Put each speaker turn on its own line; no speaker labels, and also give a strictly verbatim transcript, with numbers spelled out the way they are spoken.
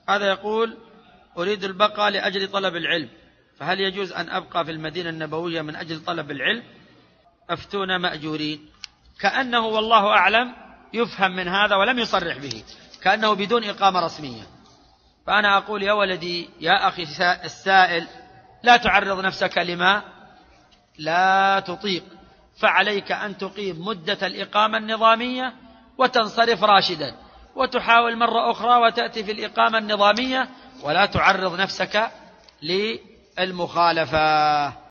هذا يقول: أريد البقاء لأجل طلب العلم، فهل يجوز أن أبقى في المدينة النبوية من أجل طلب العلم؟ أفتونا مأجورين. كأنه والله أعلم يفهم من هذا ولم يصرح به، كأنه بدون إقامة رسمية. فأنا أقول: يا ولدي يا أخي السائل، لا تعرض نفسك لما لا تطيق، فعليك أن تقيم مدة الإقامة النظامية وتنصرف راشدا، وتحاول مرة أخرى وتأتي في الإقامة النظامية، ولا تعرض نفسك للمخالفة.